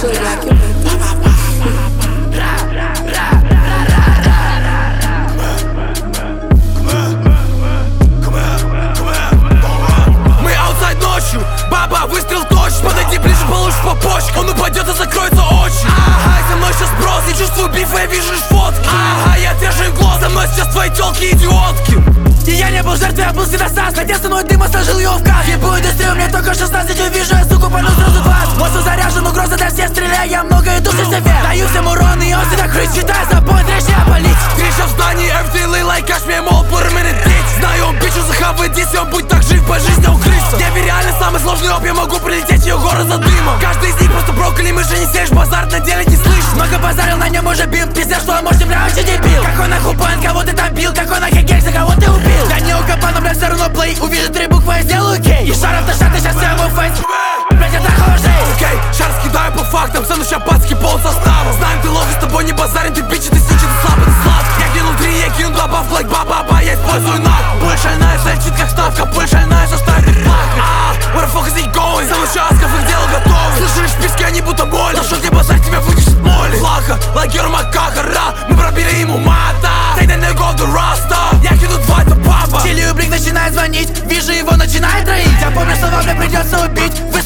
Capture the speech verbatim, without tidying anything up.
Мы аутсайд ночью, баба, выстрел точно. Подойди ближе, получишь по почке. Он упадет и закроется очи. Ага, со мной сейчас сброс, я чувствую биф, я вижу лишь фотки. Ага, я держу глаз, за мной сейчас твои тёлки идиотки. И я не был жертвой, я был свиносас. Надел со мной дым и сложил его в газ. Ебу индустрию, мне только шестнадцать, увижу я, суку, пальну сразу вас. Мозг заряжен, угроза, да все стреляй. Я много иду, все вверх. Даю всем урон, и он всегда крыть. Считай за бой, трэш, я полить. Встреча в здании, everything like кашмир, мол, пырминет дить. Знаю, он бичу захавает здесь, он будет так жив, по жизни он крыса. Тебе реально самый сложный оп, я могу прилететь в ее город за дымом. Каждый из них просто брокколи, мы же не сеешь, базар на деле не слышишь. Много базарил, на нем уже бил. Пиздец, что он может, бля, вообще дебил. Какой нахуй пан, кого ты там бил, какой нахуй гек, за кого ты убил. Я не укопан, но, блядь, все равно плей. Увижу три буквы, я сделаю кей. И шар автошат, и сейчас я его фейс. Блядь, это хуже. Окей, шар скидаю по фактам, все начал пацки пол состава. Знаем, ты лох, с тобой не базарим, ты бичи, ты сучи, ты слабый, ты сладкий. Я кинул три, я кинул два, баф, лайк, ба-ба-ба, я использую нах. Пуль шальная, сальчит как ставка, пуль шальная, заставит их плакать. А, where the fuck is he going? Сам участков, их дело готово. Слышишь шписки, они будто боли. За что тебе базарь, тебя вытащит моли. Плаха, like you're макаха, ра. Мы пробили ему мата. Take the nigga off the roster. Я кину два, это папа. Чилию блик начинает звонить, вижу его, начинает троить. Я помню, слова мне придется убить.